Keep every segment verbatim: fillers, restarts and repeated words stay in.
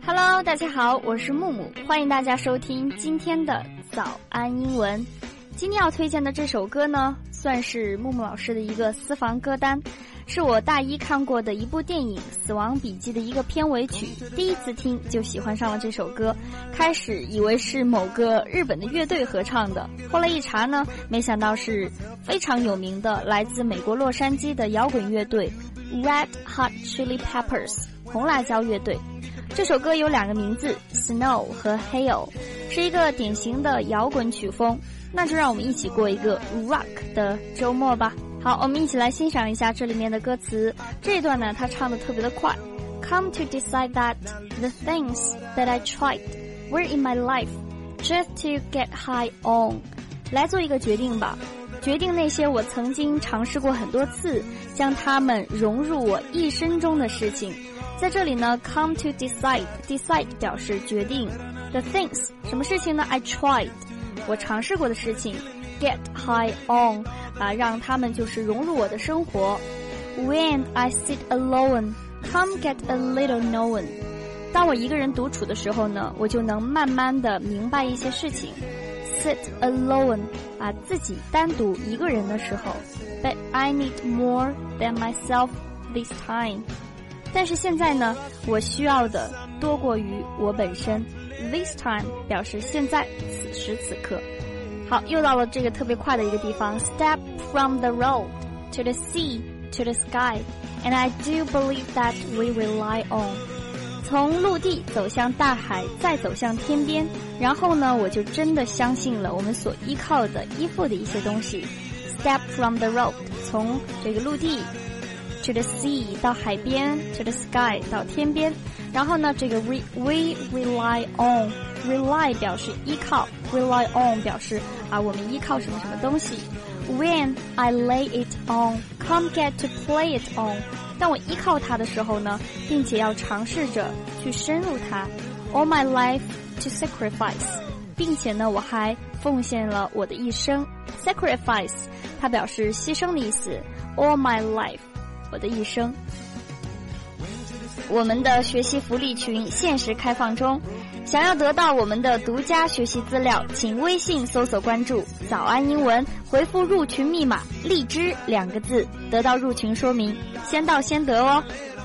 Hello， 大家好，我是木木，欢迎大家收听今天的早安英文。今天要推荐的这首歌呢，算是木木老师的一个私房歌单，是我大一看过的一部电影《死亡笔记》的一个片尾曲，第一次听就喜欢上了这首歌，开始以为是某个日本的乐队合唱的，后来一查呢，没想到是非常有名的来自美国洛杉矶的摇滚乐队 Red Hot Chili Peppers 红辣椒乐队。这首歌有两个名字 Snow 和 Hail， 是一个典型的摇滚曲风，那就让我们一起过一个 rock 的周末吧。好，我们一起来欣赏一下这里面的歌词。这一段呢，他唱得特别的快。Come to decide that the things that I tried were in my life just to get high on。 来做一个决定吧，决定那些我曾经尝试过很多次，将它们融入我一生中的事情。在这里呢 come to decide decide 表示决定， the things 什么事情呢 I tried 我尝试过的事情， get high on 啊，让他们就是融入我的生活。 When I sit alone come get a little known 当我一个人独处的时候呢，我就能慢慢的明白一些事情。 Sit alone 啊，自己单独一个人的时候。 But I need more than myself this time但是现在呢，我需要的多过于我本身。 This time 表示现在，此时此刻。好，又到了这个特别快的一个地方。 Step from the road to the sea to the sky and I do believe that we rely on 从陆地走向大海，再走向天边，然后呢，我就真的相信了我们所依靠的依附的一些东西。 Step from the road 从这个陆地to the sea 到海边， to the sky 到天边，然后呢这个 we, we rely on rely 表示依靠， rely on 表示啊我们依靠什么什么东西。 When I lay it on come get to play it on 当我依靠它的时候呢，并且要尝试着去深入它。 All my life to sacrifice 并且呢我还奉献了我的一生。 Sacrifice 它表示牺牲的意思。 All my life我的一生。我们的学习福利群限时开放中，想要得到我们的独家学习资料，请微信搜索关注早安英文，回复入群密码荔枝两个字，得到入群说明，先到先得哦。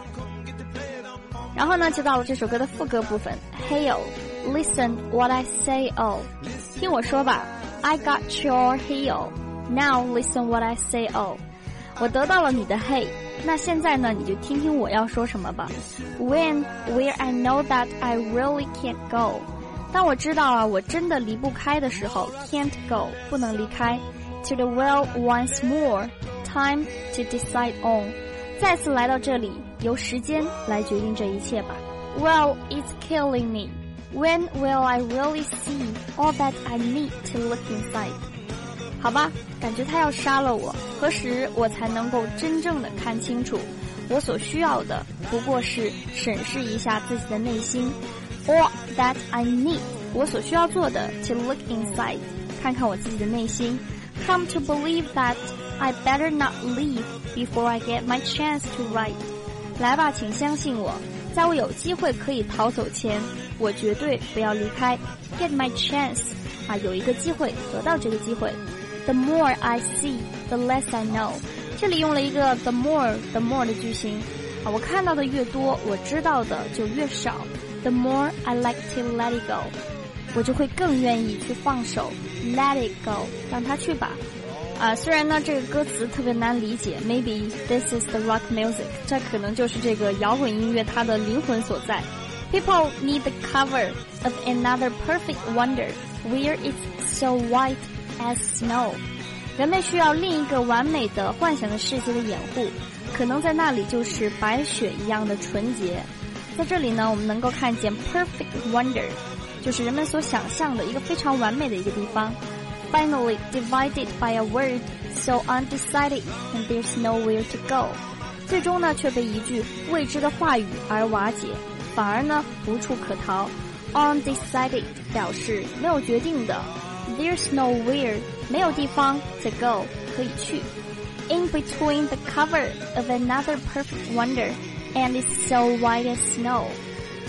然后呢就到了这首歌的副歌部分。 Hail listen what I say oh 听我说吧， I got your hail now listen what I say oh 我得到了你的 hey， 那现在呢你就听听我要说什么吧。 When where I know that I really can't go 当我知道啊我真的离不开的时候， can't go 不能离开。 To the well once more time to decide on 再次来到这里，由时间来决定这一切吧。 Well it's killing me When will I really see all that I need to look inside好吧，感觉他要杀了我，何时我才能够真正的看清楚？我所需要的不过是审视一下自己的内心。 All that I need 我所需要做的 to look inside 看看我自己的内心。 Come to believe that I better not leave before I get my chance to write 来吧，请相信我，在我有机会可以逃走前，我绝对不要离开。 Get my chance 啊，有一个机会，得到这个机会。The more I see, the less I know 这里用了一个 the more, the more 的句型啊，我看到的越多，我知道的就越少。 The more I like to let it go 我就会更愿意去放手。 Let it go 让它去吧啊，虽然呢这个歌词特别难理解， Maybe this is the rock music 这可能就是这个摇滚音乐它的灵魂所在。 People need the cover of another perfect wonder where it's so white as snow 人们需要另一个完美的幻想的世界的掩护，可能在那里就是白雪一样的纯洁。在这里呢我们能够看见 perfect wonder 就是人们所想象的一个非常完美的一个地方。 Finally divided by a word so undecided and there's nowhere to go 最终呢却被一句未知的话语而瓦解，反而呢无处可逃。 Undecided 表示没有决定的， There's nowhere 没有地方 to go 可以去。 In between the cover of another perfect wonder and it's so white as snow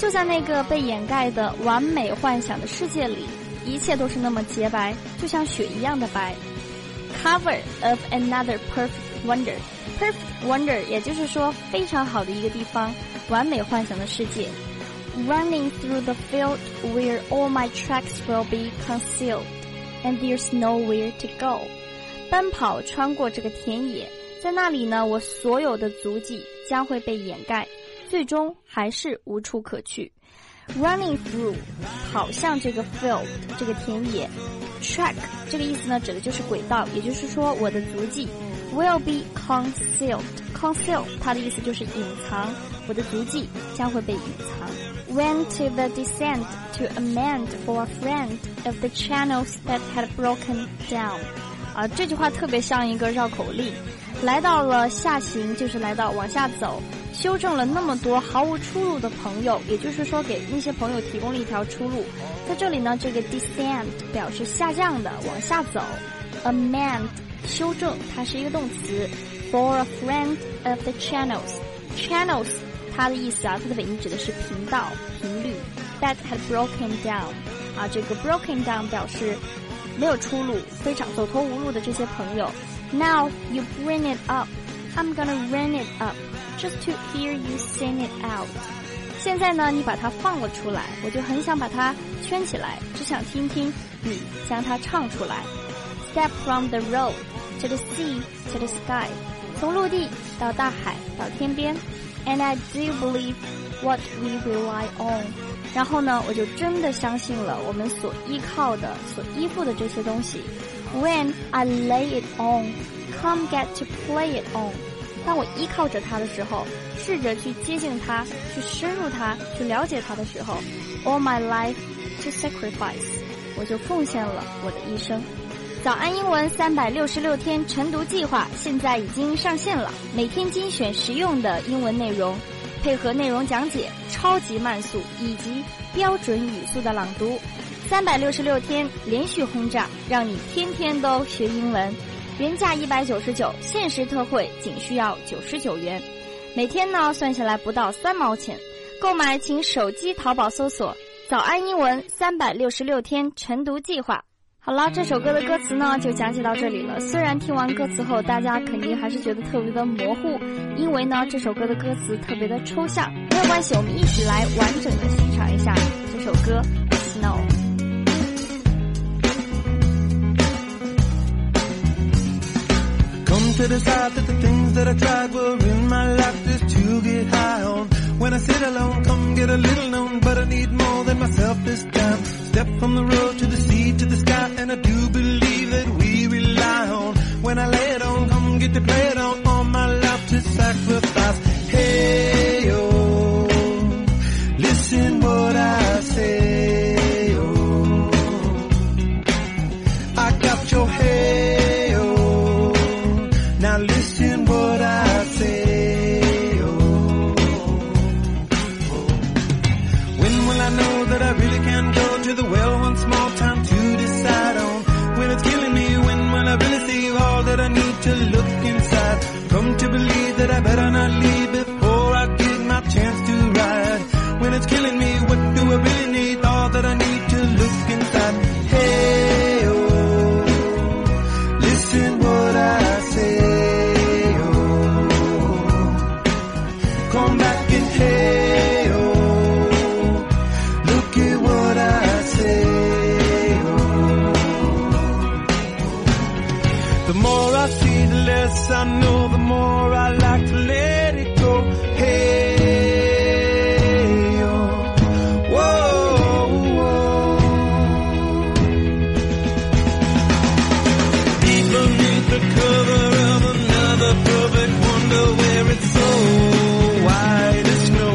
就在那个被掩盖的完美幻想的世界里，一切都是那么洁白，就像雪一样的白。Cover of another perfect wonder. Perfect wonder 也就是说非常好的一个地方，完美幻想的世界。Running through the field where all my tracks will be concealed, and there's nowhere to go. 奔跑穿过这个田野，在那里呢，我所有的足迹将会被掩盖，最终还是无处可去。Running through 跑向这个 field 这个田野， track 这个意思呢指的就是轨道，也就是说我的足迹 will be concealed. Conceal 它的意思就是隐藏，我的足迹将会被隐藏。Went to the descent to amend for a friend of the channels that had broken down. 啊，这句话特别像一个绕口令。来到了下行，就是来到往下走，修正了那么多毫无出路的朋友，也就是说给那些朋友提供了一条出路。在这里呢，这个 descend 表示下降的，往下走。Amend 修正，它是一个动词。For a friend of the channels. Channels 它的意思啊，它的本意指的是频道、频率。That had broken down. 啊，这个 broken down 表示没有出路，非常走投无路的这些朋友。Now you bring it up. I'm gonna bring it up just to hear you sing it out. 现在呢，你把它放了出来，我就很想把它圈起来，只想听听你将它唱出来。Step from the road to the sea to the sky. 从陆地到大海到天边。And I do believe what we rely on. 然后呢，我就真的相信了我们所依靠的、所依附的这些东西。When I lay it on, come get to play it on. 当我依靠着它的时候，试着去接近它，去深入它，去了解它的时候 ，all my life to sacrifice. 我就奉献了我的一生。早安英文三百六十六天晨读计划现在已经上线了，每天精选实用的英文内容，配合内容讲解、超级慢速以及标准语速的朗读，三百六十六天连续轰炸，让你天天都学英文。原价一百九十九，限时特惠仅需要九十九元，每天呢算下来不到三毛钱。购买请手机淘宝搜索早安英文三百六十六天晨读计划。好了，这首歌的歌词呢就讲解到这里了。虽然听完歌词后大家肯定还是觉得特别的模糊，因为呢这首歌的歌词特别的抽象，没有关系，我们一起来完整的欣赏一下这首歌 Snow。 Come to decide that the things that I tried were in my life just to get high on. When I sit alone, come get a little known, but I need more than myself this time. Step from the road to the sea to the sky, and I do believe that we rely on. When I lay it on, come get to play it on, all my life to sacrifice. Hey, oh, listen what I say, oh, I got your hey, oh, now listen what I say, oh, when will I know that I really can go to the well once more, time to decide on when it's killing me, when will I really see all that I need to look inside, come to believe that I better not leave before I get my chance to ride, when it's killing me, what do I really need, all that I need to look inside. Hey, oh, listen what I say, oh, come back and hey, oh, look at what I say, oh, the more I see, the less I know, the more I like to let it go. Hey, oh, whoa, whoa. Deep beneath the cover of another perfect wonder, where it's so white as snow,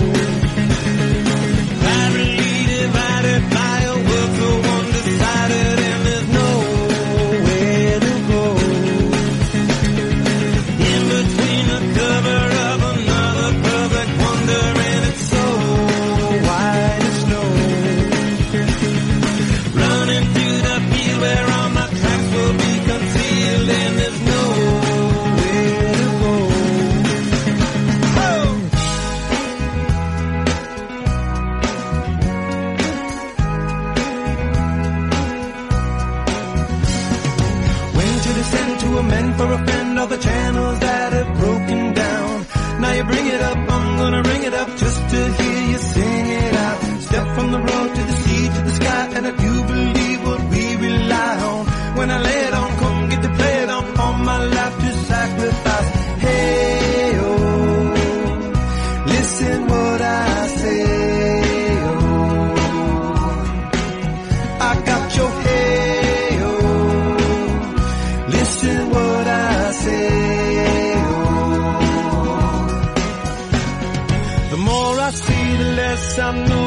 privately divided by a world so one-decided, and there's nowhere to go. I'm